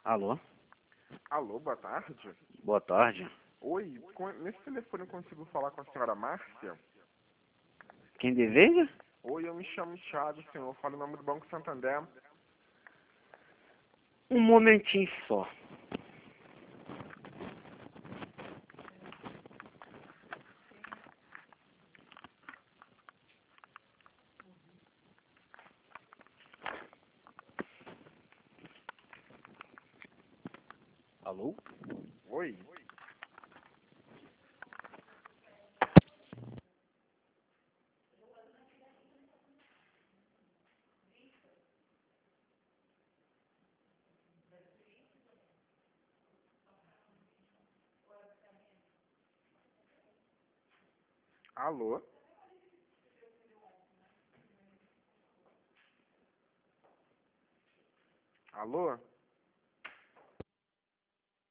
Alô? Alô, boa tarde. Boa tarde. Oi, nesse telefone eu consigo falar com a senhora Márcia? Quem deseja? Oi, eu me chamo Thiago, senhor. Eu falo em nome do Banco Santander. Um momentinho só. Alô? Oi. Alô? Alô?